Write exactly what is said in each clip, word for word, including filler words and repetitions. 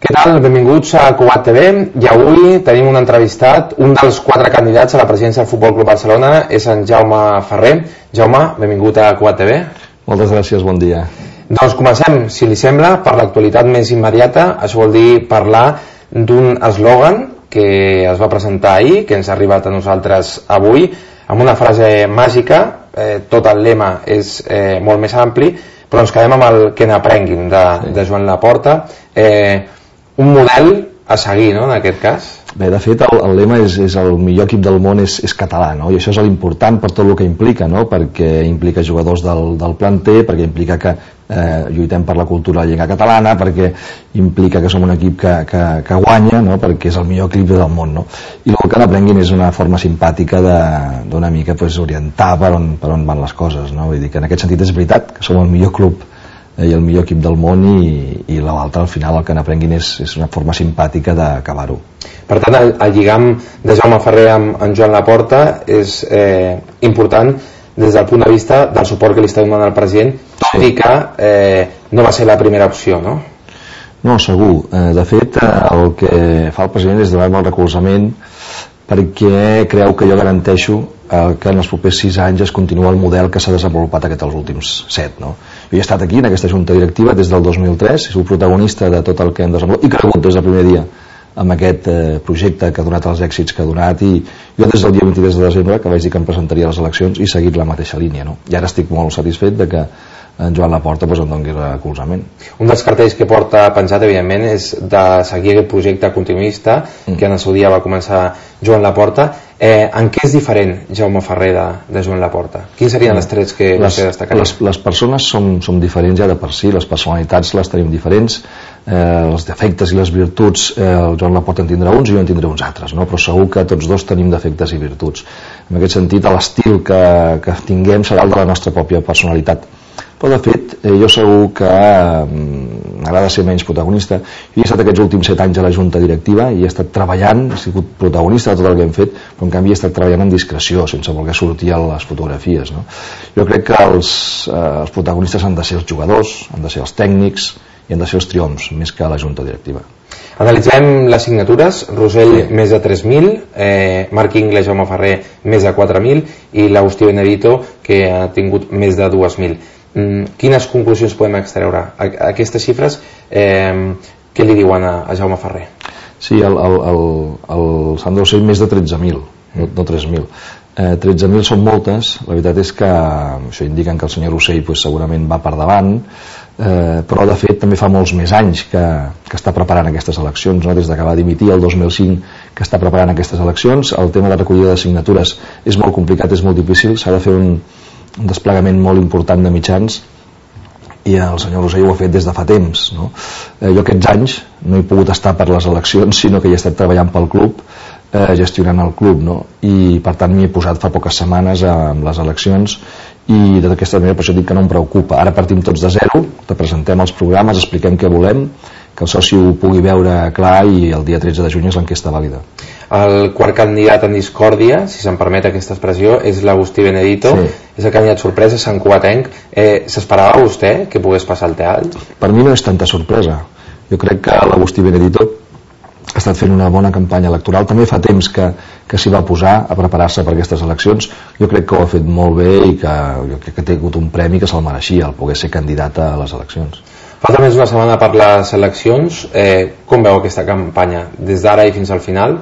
Què tal? Benvinguts a Cugat T V i avui tenim un entrevistat, un dels quatre candidats a la presidència del Futbol Club Barcelona és en Jaume Ferrer. Jaume, benvingut a Cugat T V. Moltes gràcies, bon dia. Doncs comencem, si li sembla, per l'actualitat més immediata. Això vol dir parlar d'un eslògan que es va presentar ahir, que ens ha arribat a nosaltres avui, amb una frase màgica. Eh, tot el lema és eh, molt més ampli, però ens quedem amb el que n'aprenguin de, de Joan Laporta. Eh, un model a seguir, no?, en aquest cas. Bé, de fet, el, el lema és, és el millor equip del món és, és català, no? I això és l'important per tot el que implica, no? Perquè implica jugadors del, del planter, perquè implica que eh, lluitem per la cultura de la llengua catalana, perquè implica que som un equip que, que, que guanya, no? Perquè és el millor equip del món, no? I el que n'aprenguin és una forma simpàtica d'una mica pues, orientar per on, per on van les coses, no? Vull dir que en aquest sentit és veritat que som el millor club i el millor equip del món i, i l'altre al final el que n'aprenguin és, és una forma simpàtica d'acabar-ho. Per tant, el, el lligam de Jaume Ferrer amb, amb Joan Laporta és eh, important des del punt de vista del suport que li està donant el president, tot i que eh, no va ser la primera opció, no? No, segur. Eh, de fet, el que fa el president és donar-me el recolzament perquè creu que jo garanteixo eh, que en els propers sis anys es continua el model que s'ha desenvolupat aquest els últims set, no? Jo he estat aquí en aquesta junta directiva des del dos mil tres, he sigut protagonista de tot el que hem desenvolupat i cregut des del primer dia amb aquest eh, projecte que ha donat els èxits que ha donat, i jo des del dia vint-i-tres de desembre que vaig dir que em presentaria a les eleccions he seguit la mateixa línia, no? I ara estic molt satisfet de que en Joan Laporta pues, em doni recolzament. Un dels cartells que porta penjat, evidentment, és de seguir aquest projecte continuista mm. que en el seu dia va començar Joan Laporta. Eh, en què és diferent Jaume Ferrer de, de Joan Laporta? Quins serien mm. els trets que les, vostè destacaria? Les, les persones som, som diferents ja de per si, les personalitats les tenim diferents, eh, els defectes i les virtuts, eh, el Joan Laporta en tindrà uns i jo en tindré uns altres, no? Però segur que tots dos tenim defectes i virtuts. En aquest sentit, l'estil que, que tinguem serà el de la nostra pròpia personalitat. Però de fet, eh, jo segur que eh, m'agrada ser menys protagonista. Jo he estat aquests últims set anys a la junta directiva i he estat treballant, he sigut protagonista de tot el que hem fet, però en canvi he estat treballant en discreció, sense voler sortir a les fotografies, no? Jo crec que els, eh, els protagonistes han de ser els jugadors, han de ser els tècnics i han de ser els triomfs, més que la junta directiva. Analitzem les signatures. Rosell, sí. Més de tres mil, eh, Marc Ingles, Jaume Ferrer, més de quatre mil i l'Agustí Benedito, que ha tingut més de dos mil. Mm, quines conclusions podem extreure? Aquestes xifres, eh, què li diuen a, a Jaume Ferrer? Sí, el, el, el, el Sandro Rosell més de tretze mil, no, no tres mil. Eh, tretze mil són moltes, la veritat és que això indiquen que el senyor Rosell pues, segurament va per davant, eh, però de fet també fa molts més anys que, que està preparant aquestes eleccions, no? Des que va dimitir el dos mil cinc que està preparant aquestes eleccions. El tema de recollida de signatures és molt complicat, és molt difícil, s'ha de fer un un desplegament molt important de mitjans i el senyor Rosell ho ha fet des de fa temps, no? Eh, jo aquests anys no he pogut estar per les eleccions, sinó que he estat treballant pel club, eh, gestionant el club, no? I per tant m'hi he posat fa poques setmanes amb les eleccions i d'aquesta manera per això dic que no em preocupa. Ara partim tots de zero, te presentem els programes, expliquem què volem, que el soci ho pugui veure clar i el dia tretze de juny és l'enquesta vàlida. El quart candidat en discòrdia, si se'm permet aquesta expressió, és l'Agustí Benedito. Sí. És el candidat sorpresa, Sant Cugatenc. Eh, S'esperava vostè que pogués passar el teal? Per mi no és tanta sorpresa. Jo crec que l'Agustí Benedito ha estat fent una bona campanya electoral. També fa temps que, que s'hi va posar a preparar-se per aquestes eleccions. Jo crec que ho ha fet molt bé i que, jo crec que té hagut un premi que se'l mereixia, el poder ser candidat a les eleccions. Falta més una setmana per les eleccions. Eh, com veu aquesta campanya? Des d'ara i fins al final?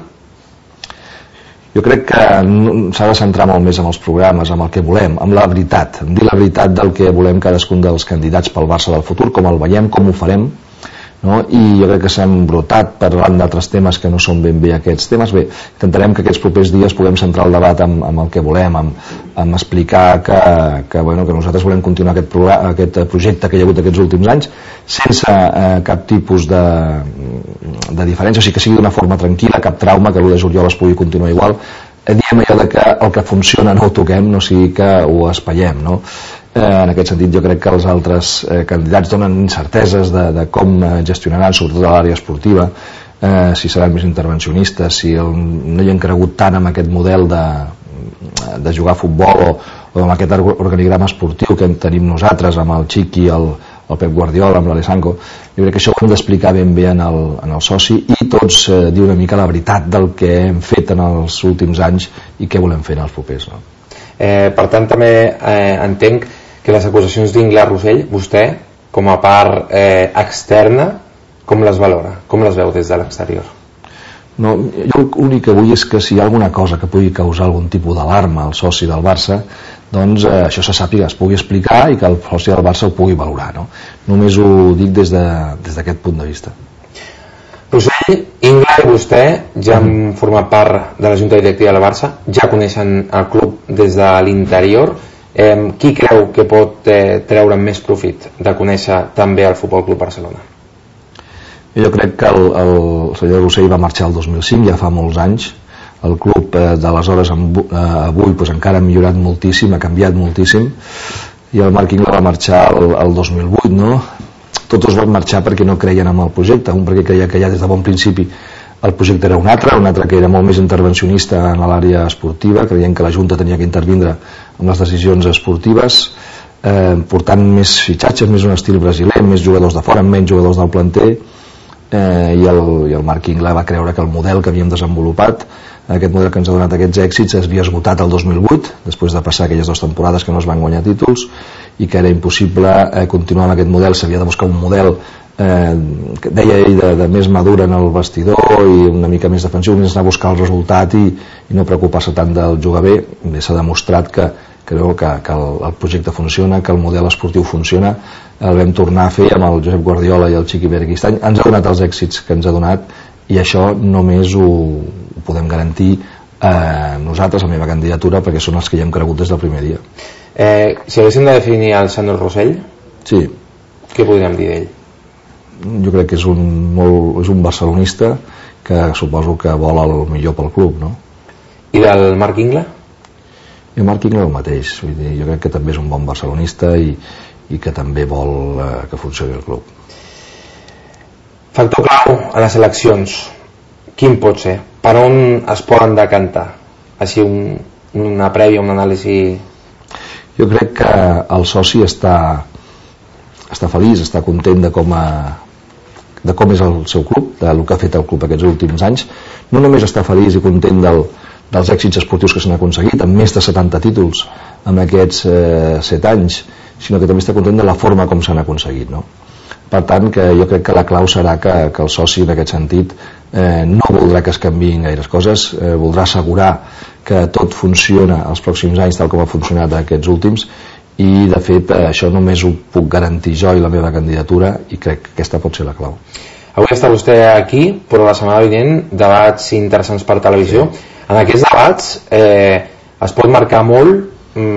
Jo crec que s'ha de centrar molt més en els programes, en el que volem, en la veritat, en dir la veritat del que volem cadascun dels candidats pel Barça del futur, com el veiem, com ho farem, no? I jo crec que s'han brotat parlant d'altres temes que no són ben bé aquests temes. Bé, intentarem que aquests propers dies puguem centrar el debat amb, amb el que volem, amb, amb explicar que, que, bueno, que nosaltres volem continuar aquest, programa, aquest projecte que hi ha hagut aquests últims anys sense eh, cap tipus de, de diferència, o sigui que sigui d'una forma tranquil·la, cap trauma, que l'u de juliol es pugui continuar igual. Eh, diem allò de que el que funciona no ho toquem, no sigui que ho espaiem, no? Eh, en aquest sentit jo crec que els altres eh, candidats donen incerteses de, de com eh, gestionaran, sobretot a l'àrea esportiva, eh, si seran més intervencionistes, si el, no hi han cregut tant en aquest model de, de jugar a futbol o, o amb aquest organigrama esportiu que tenim nosaltres amb el Xiqui, el, el Pep Guardiola, amb l'Alessandro. Jo crec que això ho hem d'explicar ben bé en el, en el soci i tots eh, dir una mica la veritat del que hem fet en els últims anys i què volem fer en els propers, no? Eh, per tant, també eh, entenc que les acusacions d'Inglar Rossell, vostè, com a part eh, externa, com les valora? Com les veu des de l'exterior? No, jo l'únic que vull és que si hi ha alguna cosa que pugui causar algun tipus d'alarma al soci del Barça, doncs eh, això se sàpiga, es pugui explicar i que el soci del Barça ho pugui valorar, no? Només ho dic des de, des d'aquest punt de vista. Rossell, Inglar i vostè ja han format part de la Junta Directiva del Barça, ja coneixen el club des de l'interior. Eh, qui creu que pot eh, treure més profit de conèixer també el Futbol Club Barcelona? Jo crec que el, el senyor Rossell va marxar el dos mil cinc, ja fa molts anys. El club eh, d'aleshores eh, avui pues, encara ha millorat moltíssim, ha canviat moltíssim, i el Marc Inglar va marxar el, el dos mil vuit, no? Tots dos van marxar perquè no creien en el projecte, un perquè creia que ja des de bon principi el projecte era un altre, un altre que era molt més intervencionista en l'àrea esportiva, creien que la Junta tenia que intervindre en les decisions esportives, eh, portant més fitxatges, més un estil brasiler, més jugadors de fora, menys jugadors del planter, eh, i, el, i el Marc Inglar va creure que el model que havíem desenvolupat, aquest model que ens ha donat aquests èxits, es havia esgotat el dos mil vuit, després de passar aquelles dues temporades que no es van guanyar títols, i que era impossible eh, continuar amb aquest model, s'havia de buscar un model eh, que deia ell de, de més madura en el vestidor i una mica més defensiu, més anar a buscar el resultat i, i no preocupar-se tant del jugar bé. Bé, s'ha demostrat que, creu que, que el, el projecte funciona, que el model esportiu funciona. El vam tornar a fer amb el Josep Guardiola i el Chiqui Pérez aquest any, ens ha donat els èxits que ens ha donat i això només ho, ho podem garantir eh, nosaltres, la meva candidatura, perquè són els que hi hem cregut des del primer dia. Eh, si haguéssim de definir el Sandro Rossell, sí. Què podríem dir d'ell? Jo crec que és un, molt, és un barcelonista que suposo que vol el millor pel club, no? I del Marc Inglar? I el Marc Inglar el mateix, vull dir, jo crec que també és un bon barcelonista i, i que també vol eh, que funcioni el club. Factor clau a les eleccions, quin pot ser? Per on es poden decantar? Així un, una prèvia, un anàlisi... Jo crec que el soci està, està feliç, està content de com, a, de com és el seu club, del que ha fet el club aquests últims anys. No només està feliç i content del, dels èxits esportius que s'han aconseguit, amb més de setanta títols en aquests eh, set anys, sinó que també està content de la forma com s'han aconseguit, no? Per tant, que jo crec que la clau serà que, que el soci en aquest sentit eh, no voldrà que es canviïn gaires coses, eh, voldrà assegurar que tot funciona els pròxims anys tal com ha funcionat aquests últims i de fet eh, això només ho puc garantir jo i la meva candidatura i crec que aquesta pot ser la clau. Avui està vostè aquí, però la setmana vinent debats interessants per televisió. Sí. En aquests debats eh, es pot marcar molt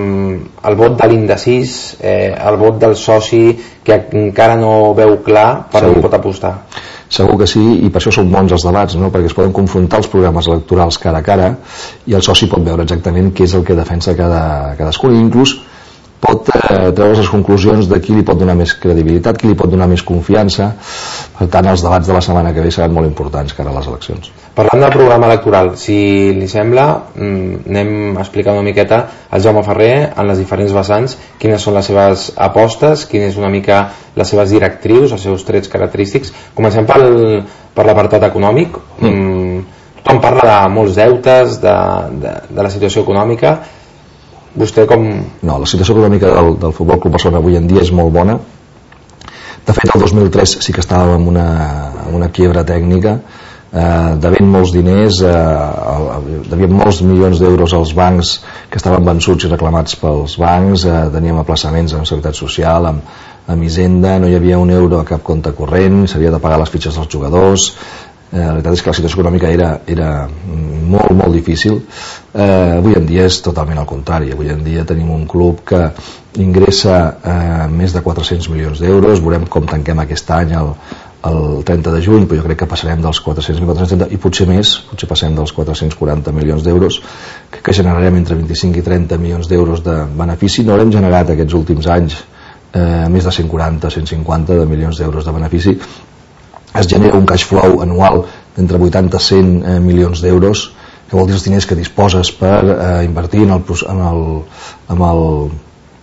el vot de l'indecís, eh, el vot del soci que encara no veu clar per on pot apostar. Segur que sí, i per això són bons els debats, no? Perquè es poden confrontar els programes electorals cara a cara i el soci pot veure exactament què és el que defensa cada, cadascun i inclús pot eh, treure les conclusions de qui li pot donar més credibilitat, qui li pot donar més confiança. Per tant, els debats de la setmana que ve seran molt importants cara a les eleccions. Parlant del programa electoral, si li sembla, anem a explicar una miqueta al Jaume Ferrer en les diferents vessants quines són les seves apostes, quines és una mica les seves directrius, els seus trets característics. Comencem pel, per l'apartat econòmic. Mm. Tothom parla de molts deutes, de, de, de la situació econòmica. Vostè com... No, la situació econòmica del, del Futbol Club Barcelona avui en dia és molt bona. De fet, el dos mil tres sí que estàvem en una, una quiebra tècnica, eh, devent molts diners, eh, devien molts milions d'euros als bancs que estaven vençuts i reclamats pels bancs, eh, teníem aplaçaments en Seguretat Social, amb, amb Hisenda, no hi havia un euro a cap compte corrent, s'havia de pagar les fitxes dels jugadors. Eh, la veritat és que la situació econòmica era, era molt, molt difícil. Eh, avui en dia és totalment al contrari. Avui en dia tenim un club que ingressa eh, més de quatre-cents milions d'euros. Veurem com tanquem aquest any el, el trenta de juny, però jo crec que passarem dels quatre-cents mil quatre-cents trenta i potser més, potser passem dels quatre-cents quaranta milions d'euros, que, que generarem entre vint-i-cinc i trenta milions d'euros de benefici. No l'hem generat aquests últims anys eh, més de cent quaranta, cent cinquanta de milions d'euros de benefici. Es genera un cash flow anual d'entre vuitanta a cent eh, milions d'euros, que vol dir els diners que disposes per eh, invertir en el, en el, en el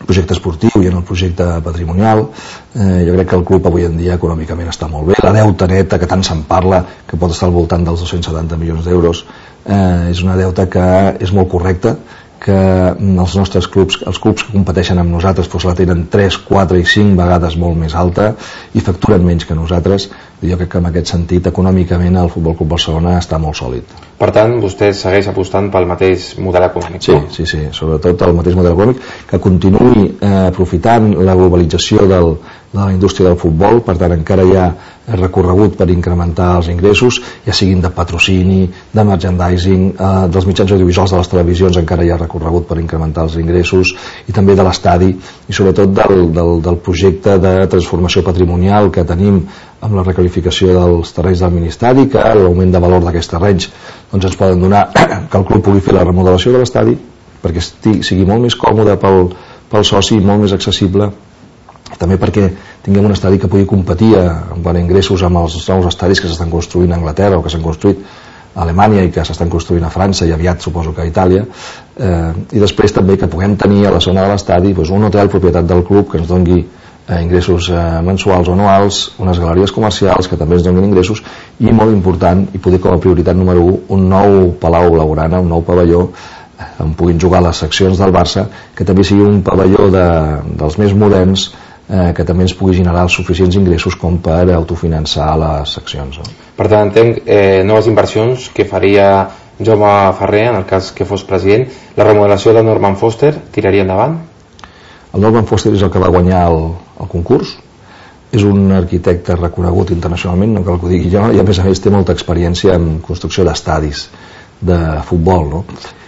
projecte esportiu i en el projecte patrimonial. Eh, jo crec que el club avui en dia econòmicament està molt bé. La deuta neta, que tant se'n parla, que pot estar al voltant dels dos-cents setanta milions d'euros, eh, és una deuta que és molt correcta, que els nostres clubs, els clubs que competeixen amb nosaltres, doncs la tenen tres, quatre i cinc vegades molt més alta i facturen menys que nosaltres. Jo crec que en aquest sentit econòmicament el Futbol Club Barcelona està molt sòlid. Per tant, vostè segueix apostant pel mateix model econòmic, sí, no? Sí, sí, sobretot el mateix model econòmic, que continuï eh, aprofitant la globalització del, de la indústria del futbol. Per tant, encara hi ha recorregut per incrementar els ingressos, ja siguin de patrocini, de merchandising, eh, dels mitjans audiovisuals, de les televisions, encara hi ha recorregut per incrementar els ingressos, i també de l'estadi, i sobretot del, del, del projecte de transformació patrimonial que tenim amb la requalificació dels terrenys del Ministeri, que l'augment de valor d'aquests terrenys doncs ens poden donar que el club pugui fer la remodelació de l'estadi perquè estigui, sigui molt més còmode pel, pel soci i molt més accessible, també perquè tinguem un estadi que pugui competir en quant a ingressos amb els nous estadis que s'estan construint a Anglaterra o que s'han construït a Alemanya i que s'estan construint a França i aviat suposo que a Itàlia, eh, i després també que puguem tenir a la zona de l'estadi doncs, un hotel propietat del club que ens doni eh, ingressos eh, mensuals o anuals, unes galeries comercials que també ens donin ingressos, i molt important, i poder com a prioritat número u, un nou Palau Blaugrana, un nou pavelló eh, on puguin jugar les seccions del Barça, que també sigui un pavelló de, dels més moderns, eh, que també ens pugui generar els suficients ingressos com per autofinançar les seccions. No? Per tant, entenc eh, noves inversions que faria Jaume Ferrer en el cas que fos president. La remodelació de Norman Foster tiraria endavant? El Norman Foster és el que va guanyar el, el concurs, és un arquitecte reconegut internacionalment, no cal que ho digui jo, i a més a més té molta experiència en construcció d'estadis de futbol, no?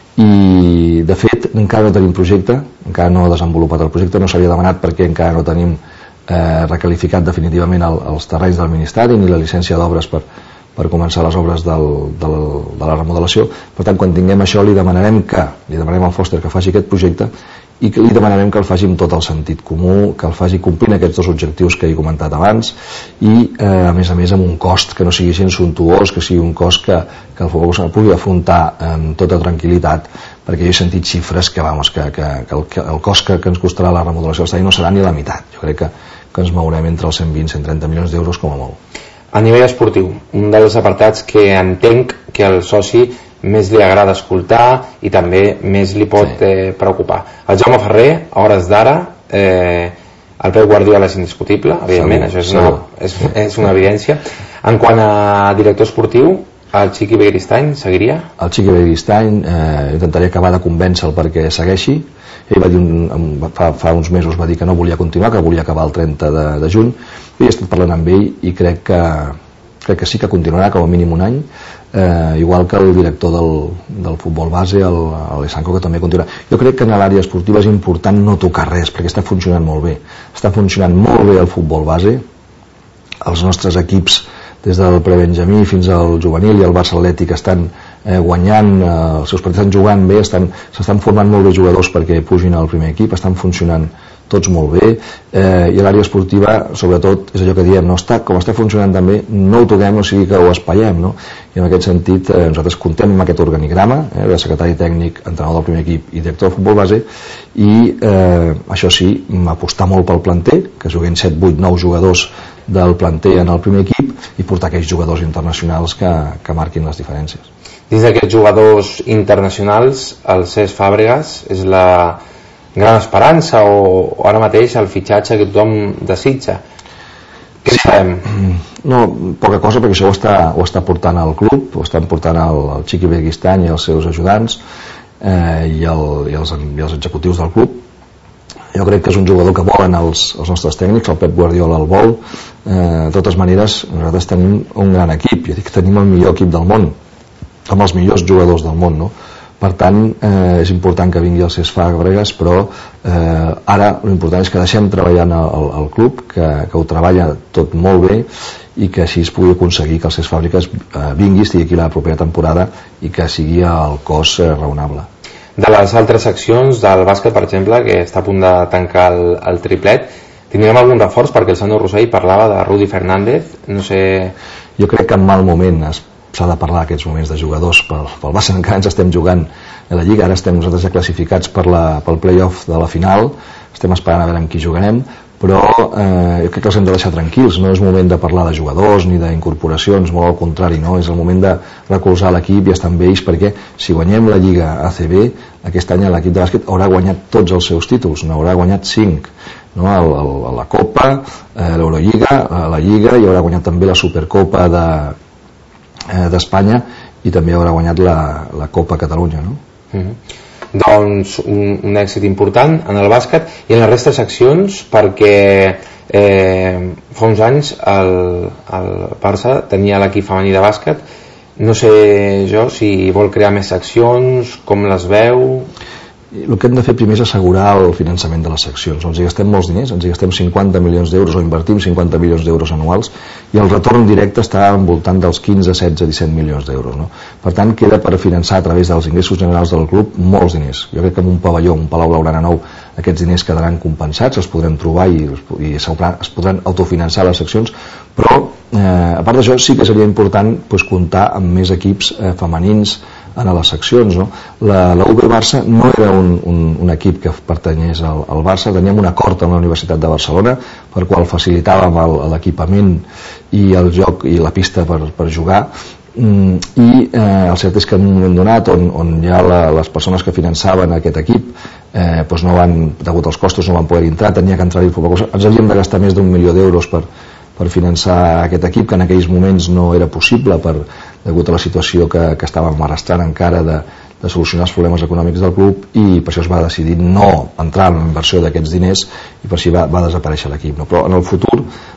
I de fet encara no tenim projecte, encara no ha desenvolupat el projecte, no s'havia demanat perquè encara no tenim eh, recalificat definitivament el, els terrenys del Ministeri ni la llicència d'obres per, per començar les obres del, del, de la remodelació. Per tant, quan tinguem això li demanarem que li demanarem al Foster que faci aquest projecte i que li demanarem que el faci amb tot el sentit comú, que el faci complint aquests dos objectius que he comentat abans i eh, a més a més amb un cost que no sigui gens suntuós, que sigui un cost que, que el futbol pugui afrontar amb tota tranquil·litat, perquè jo he sentit xifres que, vamos, que, que, que, el, que el cost que, que ens costarà la remodelació del estadi no serà ni la meitat. Jo crec que, que ens mourem entre els cent vint i cent trenta milions d'euros com a molt. A nivell esportiu, un dels apartats que entenc que el soci més li agrada escoltar i també més li pot sí. eh, preocupar. El Jaume Ferrer, a hores d'ara, eh, el Pep Guardiola és indiscutible, evidentment, segur, això és una, és, és una evidència. En quant a director esportiu, el Chiqui Begiristain seguiria? El Chiqui Begiristain eh, intentaré acabar de convèncer-lo perquè segueixi. Ell va dir un, fa, fa uns mesos va dir que no volia continuar, que volia acabar el trenta de, de juny, i he estat parlant amb ell i crec que, crec que sí que continuarà com a mínim un any. Eh, igual que el director del, del futbol base, l'Alessandro, que també continua. Jo crec que en l'àrea esportiva és important no tocar res perquè està funcionant molt bé, està funcionant molt bé el futbol base, els nostres equips des del prebenjamí fins al juvenil i el Barça Atlètic estan eh, guanyant, eh, els seus partits estan jugant bé, s'estan formant molt bé jugadors perquè pugin al primer equip, estan funcionant tots molt bé, eh, i l'àrea esportiva sobretot és allò que diem, no està, com està funcionant també, no ho toquem, o sigui que ho espaiem, no? I en aquest sentit eh, nosaltres contem amb aquest organigrama eh, de secretari tècnic, entrenador del primer equip i director de futbol base, i eh, això sí, apostar molt pel planter, que juguin set, vuit, nou jugadors del planter en el primer equip i portar aquells jugadors internacionals que, que marquin les diferències. Dins d'aquests jugadors internacionals, el Cesc Fàbregas és la gran esperança o ara mateix el fitxatge que tothom desitja? Què sabem? No, poca cosa, perquè això ho està, ho està portant al club, ho estan portant el, el Chiqui Begiristain i els seus ajudants eh, i, el, i, els, i els executius del club. Jo crec que és un jugador que volen els, els nostres tècnics, el Pep Guardiola el vol. Eh, de totes maneres, nosaltres tenim un gran equip, jo dic que tenim el millor equip del món, amb els millors jugadors del món, no? Per tant, eh, és important que vingui el Cesc Fàbregas, però eh, ara l'important és que deixem treballant el, el club, que, que ho treballa tot molt bé i que així es pugui aconseguir que el Cesc Fàbregas eh, vingui, estigui aquí la propera temporada i que sigui el cost eh, raonable. De les altres seccions del bàsquet, per exemple, que està a punt de tancar el, el triplet, tindrem algun reforç? Perquè el senyor Rossell parlava de Rudy Fernández, no sé... Jo crec que en mal moment es s'ha de parlar aquests moments de jugadors pel, pel Barça, encara ens estem jugant a la Lliga, ara estem nosaltres ja classificats per la, pel play-off de la final, estem esperant a veure amb qui jugarem, però eh, jo crec que els hem de deixar tranquils, no és moment de parlar de jugadors ni d'incorporacions, molt al contrari, no? És el moment de recolzar l'equip i estar amb ells, perquè si guanyem la Lliga A C B, aquest any l'equip de bàsquet haurà guanyat tots els seus títols, n'haurà guanyat cinc, no? el, el, la Copa, eh, l'Eurolliga, la Lliga, i haurà guanyat també la Supercopa de, eh, d'Espanya, i també haurà guanyat la, la Copa Catalunya, no? Mm-hmm. Doncs un, un èxit important en el bàsquet i en la resta de seccions, perquè eh, fa uns anys el, el Barça tenia l'equip femení de bàsquet. No sé jo si vol crear més seccions, com les veu. El que hem de fer primer és assegurar el finançament de les seccions. Ens hi gastem molts diners, ens hi gastem cinquanta milions d'euros o invertim cinquanta milions d'euros anuals, i el retorn directe està envoltant dels quinze, setze, disset milions d'euros, no? Per tant, queda per finançar a través dels ingressos generals del club molts diners. Jo crec que en un pavelló, un Palau Blaugrana nou, aquests diners quedaran compensats, els podrem trobar i, i es podran autofinançar les seccions, però eh, a part d'això sí que seria important pues, comptar amb més equips eh, femenins en les seccions, no? La, la U B Barça no era un, un, un equip que pertanyés al, al Barça, teníem un acord amb la Universitat de Barcelona per qual facilitàvem l'equipament i el joc i la pista per, per jugar, mm, i eh, el cert és que en un moment donat on, on ja la, les persones que finançaven aquest equip eh, doncs no van, degut als costos no van poder entrar, tenia que entrar-hi el futbol. Ens havíem de gastar més d'un milió d'euros per, per finançar aquest equip, que en aquells moments no era possible per, degut a la situació que, que estàvem arrastrant encara de, de solucionar els problemes econòmics del club, i per això es va decidir no entrar en la inversió d'aquests diners i per això va, va desaparèixer l'equip, no? Però en el futur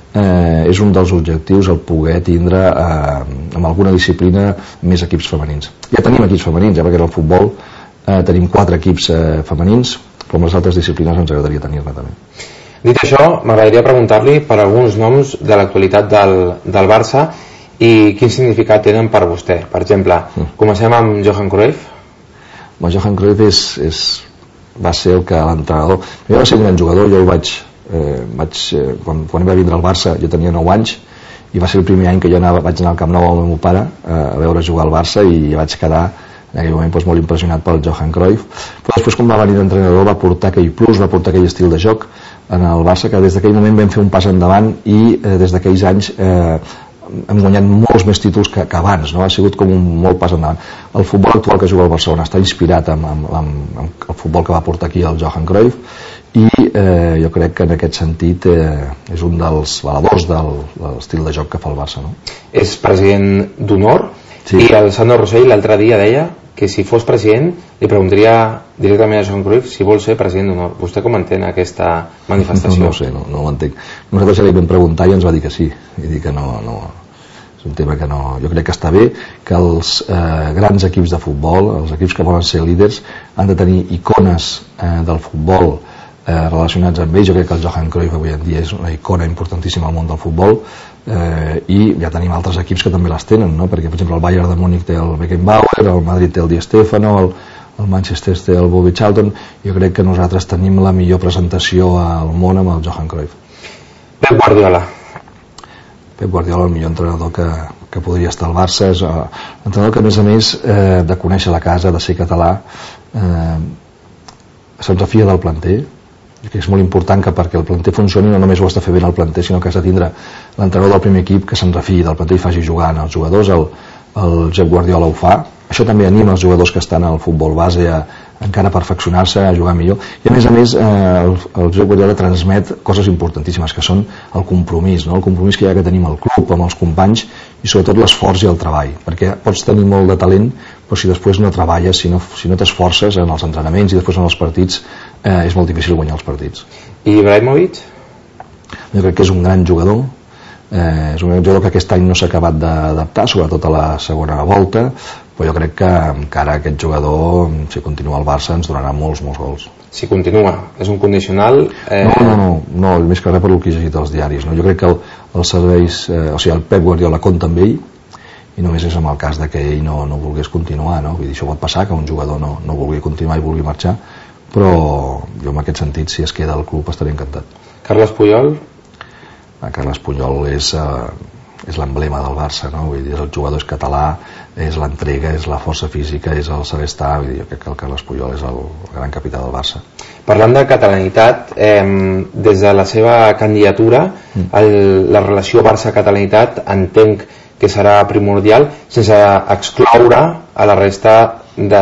eh, és un dels objectius el poder tindre eh, amb alguna disciplina més equips femenins. Ja tenim equips femenins, ja, perquè en el futbol eh, tenim quatre equips eh, femenins, però amb les altres disciplines ens agradaria tenir-ne també. Dit això, m'agradaria preguntar-li per alguns noms de l'actualitat del, del Barça i quin significat tenen per vostè. Per exemple, mm. comencem amb Johan Cruyff. Bon, Johan Cruyff és, és, va ser el que l'entrenador... Jo va ser un gran jugador, jo el vaig... Eh, vaig eh, quan, quan va vindre al Barça jo tenia nou anys i va ser el primer any que jo anava, vaig anar al Camp Nou amb el meu pare eh, a veure jugar al Barça, i vaig quedar en aquell moment doncs, molt impressionat pel Johan Cruyff. Però després, quan va venir d'entrenador, va portar aquell plus, va portar aquell estil de joc en el Barça, que des d'aquell moment vam fer un pas endavant, i eh, des d'aquells anys eh, hem guanyat molts més títols que, que abans, no? Ha sigut com un molt pas endavant. El futbol actual que juga al Barcelona està inspirat en, en, en, en el futbol que va portar aquí el Johan Cruyff, i eh, jo crec que en aquest sentit eh, és un dels valedors del, de l'estil de joc que fa el Barça, no? És president d'honor, sí. I el Sandro Rosell l'altre dia deia que si fos president li preguntaria directament a Johan Cruyff si vol ser president d'honor. Vostè com entén aquesta manifestació? No, no ho sé, no, no ho entenc. Nosaltres ja li vam preguntar i ens va dir que sí, i dir que no, no, és un tema que no... Jo crec que està bé que els eh, grans equips de futbol, els equips que volen ser líders, han de tenir icones eh, del futbol eh, relacionats amb ells. Jo crec que el Johan Cruyff avui en dia és una icona importantíssima al món del futbol, eh, i ja tenim altres equips que també les tenen, no? Perquè per exemple el Bayern de Múnich té el Beckenbauer, el Madrid té el Di Stéfano, el, el Manchester té el Bobby Charlton. Jo crec que nosaltres tenim la millor presentació al món amb el Johan Cruyff. Pep Guardiola. Pep Guardiola, el millor entrenador que, que podria estar al Barça, és uh, entrenador que a més a més eh, de conèixer la casa, de ser català, eh, se'n refia del planter, que és molt important que perquè el planter funcioni no només ho està fer bé el planter, sinó que has de tindre l'entrenador del primer equip que se'n refiï del planter i faci jugar els jugadors. El, el Josep Guardiola ho fa. Això també anima els jugadors que estan al futbol base a encara perfeccionar-se, a jugar millor, i a més a més eh, el, el Josep Guardiola transmet coses importantíssimes, que són el compromís, no? El compromís que hi ha que tenim al club, amb els companys, i sobretot l'esforç i el treball, perquè pots tenir molt de talent, però si després no treballes, si no, si no t'esforces en els entrenaments i després en els partits, eh, és molt difícil guanyar els partits. I Ibrahimovic? Jo crec que és un gran jugador, eh, és un gran jugador que aquest any no s'ha acabat d'adaptar, sobretot a la segona volta, però jo crec que encara aquest jugador, si continua al Barça, ens donarà molts, molts gols. Si continua, és un condicional... Eh... No, no, no, no, més que res per el que he llegit als diaris, no? Jo crec que el, els serveis, eh, o sigui, el Pep Guardiola compta amb ell, i només és en el cas de que ell no, no volgués continuar, no? Vull dir, això pot passar, que un jugador no, no vulgui continuar i vulgui marxar, però jo en aquest sentit, si es queda al club, estaré encantat. Carles Puyol? Ah, Carles Puyol és... Eh, és l'emblema del Barça, no? Vull dir, el jugador és català, és l'entrega, és la força física, és el saber estar. Vull dir, jo crec que el Carles Puyol és el gran capità del Barça. Parlant de catalanitat, eh, des de la seva candidatura, el, la relació Barça-catalanitat entenc que serà primordial, sense excloure a la resta de,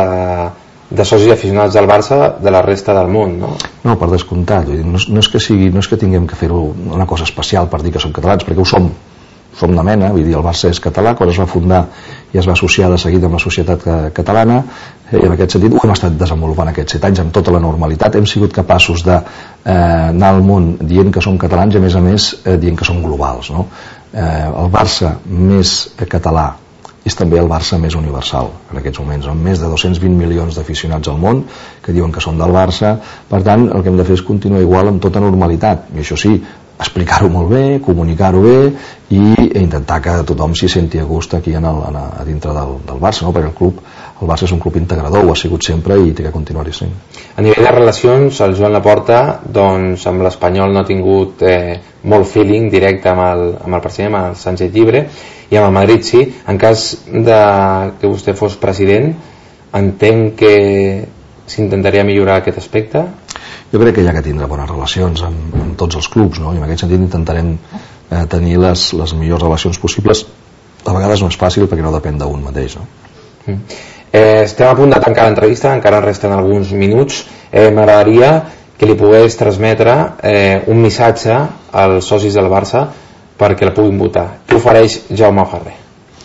de socis aficionats del Barça de la resta del món, no? No, per descomptat. Vull dir, no, no, és que sigui, no és que tinguem que fer-ho una cosa especial per dir que som catalans, perquè ho som. Som de mena, vull dir, el Barça és català, quan es va fundar i es va associar de seguida amb la societat catalana, i en aquest sentit ho hem estat desenvolupant aquests set anys amb tota la normalitat. Hem sigut capaços d'anar al món dient que som catalans i a més a més eh, dient que som globals, no? Eh, el Barça més català és també el Barça més universal en aquests moments, amb més de dos-cents vint milions d'aficionats al món que diuen que són del Barça. Per tant, el que hem de fer és continuar igual amb tota normalitat, i això sí, explicar-ho molt bé, comunicar-ho bé i intentar que tothom s'hi senti a gust aquí en el, en a, a dintre del, del Barça, no? Perquè el club, el Barça és un club integrador, ho ha sigut sempre i té que continuar-hi sent. A nivell de relacions, el Joan Laporta doncs, amb l'Espanyol no ha tingut eh, molt feeling directe amb el, amb el president, amb el Sánchez Llibre, i amb el Madrid sí. En cas de que vostè fos president, entenc que s'intentaria millorar aquest aspecte? Jo crec que hi ha que tindre bones relacions amb, amb tots els clubs, no? I en aquest sentit intentarem eh, tenir les, les millors relacions possibles. A vegades no és fàcil perquè no depèn d'un mateix, no? Mm. Eh, estem a punt de tancar l'entrevista, encara resten alguns minuts. Eh, M'agradaria que li pogués transmetre eh, un missatge als socis del Barça perquè la puguin votar. Què ofereix Jaume Ferrer?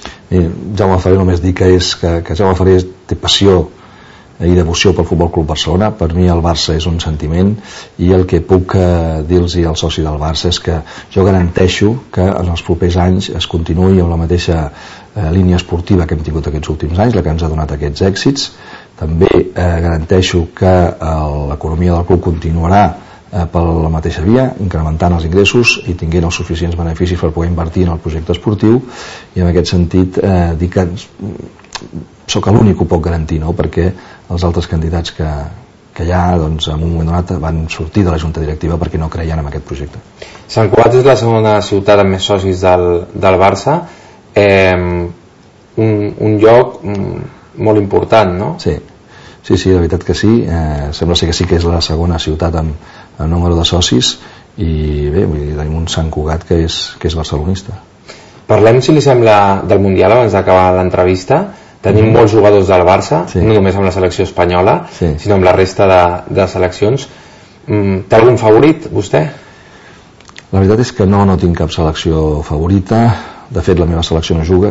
I Jaume Ferrer només dir que, és, que, que Jaume Ferrer té passió i devoció pel Futbol Club Barcelona. Per mi el Barça és un sentiment i el que puc eh, dir-los al soci del Barça és que jo garanteixo que en els propers anys es continuï amb la mateixa eh, línia esportiva que hem tingut aquests últims anys, la que ens ha donat aquests èxits. També eh, garanteixo que eh, l'economia del club continuarà eh, per la mateixa via, incrementant els ingressos i tinguent els suficients beneficis per poder invertir en el projecte esportiu, i en aquest sentit eh, dir que sóc l'únic que ho pot garantir, no? Perquè els altres candidats que, que hi ha doncs, en un moment donat van sortir de la junta directiva perquè no creien en aquest projecte. Sant Cugat és la segona ciutat amb més socis del, del Barça, eh, un, un lloc molt important, no? Sí, sí, sí, la veritat que sí. Eh, sembla ser que sí que és la segona ciutat amb, amb número de socis i bé, vull dir, tenim un Sant Cugat que és, que és barcelonista. Parlem, si li sembla, del Mundial abans d'acabar l'entrevista. Tenim mm. molts jugadors del Barça, sí. No només amb la selecció espanyola, sí. Sinó amb la resta de, de seleccions. Mm, té algun favorit, vostè? La veritat és que no, no tinc cap selecció favorita. De fet, la meva selecció no juga.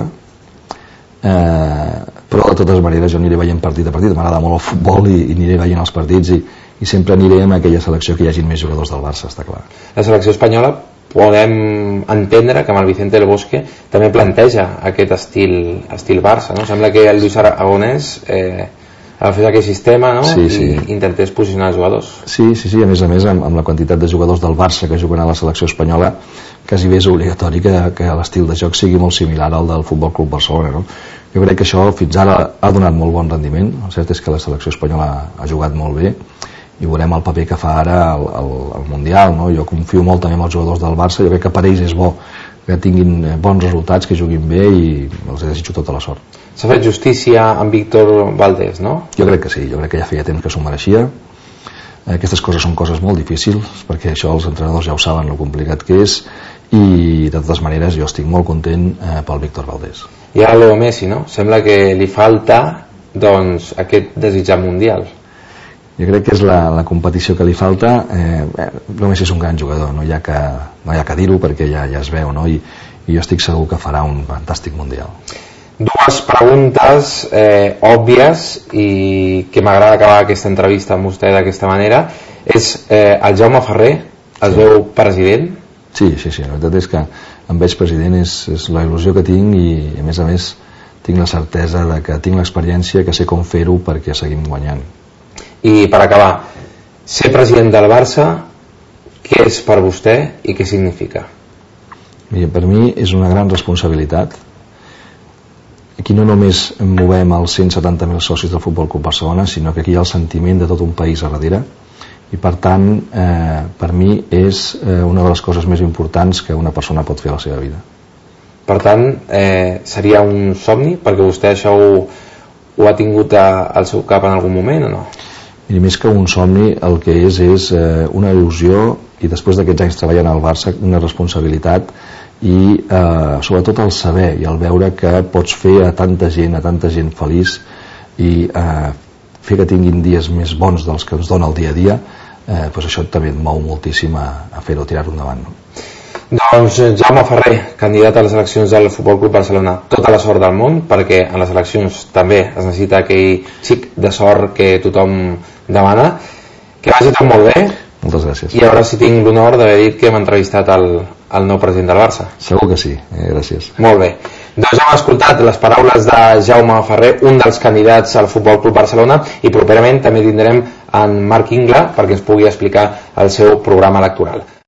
Eh, però de totes maneres jo aniré veient partit a partit. M'agrada molt el futbol i, i aniré veient els partits i, i sempre aniré amb aquella selecció que hi hagi més jugadors del Barça, està clar. La selecció espanyola podem entendre que amb el Vicente del Bosque també planteja aquest estil, estil Barça, no? Sembla que el Luis Aragonès eh, ha fet aquest sistema, no? Sí, sí. I intentés posicionar els jugadors. Sí, sí, sí, a més a més amb, amb la quantitat de jugadors del Barça que juguen a la selecció espanyola quasi bé és obligatori que, que l'estil de joc sigui molt similar al del Futbol Club Barcelona, no? Jo crec que això fins ara ha donat molt bon rendiment. El cert és que la selecció espanyola ha jugat molt bé i veurem el paper que fa ara al, al, al Mundial, no? Jo confio molt també en els jugadors del Barça, jo crec que per ells és bo que tinguin bons resultats, que juguin bé i els desitjo tota la sort. S'ha fet justícia amb Víctor Valdés, no? Jo crec que sí, jo crec que ja feia temps que s'ho mereixia. Aquestes coses són coses molt difícils perquè això els entrenadors ja ho saben lo complicat que és i de totes maneres jo estic molt content eh, pel Víctor Valdés. I ara Leo Messi, no? Sembla que li falta doncs aquest desitjat mundial. Jo crec que és la, la competició que li falta. eh, Leo Messi és un gran jugador, no hi ha que, no hi ha que dir-ho perquè ja, ja es veu, no? I, i jo estic segur que farà un fantàstic mundial. Dues preguntes eh, òbvies i que m'agrada acabar aquesta entrevista amb vostè d'aquesta manera és eh, el Jaume Ferrer el sí. Veu president? Sí, sí, sí, la veritat és que em veig president és, és la il·lusió que tinc i a més a més tinc la certesa de que tinc l'experiència, que sé com fer-ho perquè seguim guanyant. I per acabar, ser president del Barça, què és per vostè i què significa? Mira, per mi és una gran responsabilitat. Aquí no només movem els cent setanta mil socis del Futbol Club Barcelona, sinó que aquí hi ha el sentiment de tot un país a darrere i per tant eh, per mi és eh, una de les coses més importants que una persona pot fer a la seva vida. Per tant, eh, seria un somni, perquè vostè això ho, ho ha tingut a, al seu cap en algun moment o no? I més que un somni, el que és és eh, una il·lusió, i després d'aquests anys treballant al Barça, una responsabilitat, i eh, sobretot el saber i el veure que pots fer a tanta gent, a tanta gent feliç, i eh, fer que tinguin dies més bons dels que ens dona el dia a dia, eh, doncs això també et mou moltíssim a, a fer-ho, a tirar-ho endavant, no? Doncs Jaume Ferrer, candidat a les eleccions del Futbol Club Barcelona, tota la sort del món, perquè en les eleccions també es necessita aquell xic de sort que tothom demana. Que vagi tot molt bé. Moltes gràcies. I a veure si tinc l'honor d'haver dit que hem entrevistat el, el nou president del Barça. Segur que sí, eh, gràcies. Molt bé. Doncs hem escoltat les paraules de Jaume Ferrer, un dels candidats al Futbol Club Barcelona, i properament també tindrem en Marc Ingla perquè ens pugui explicar el seu programa electoral.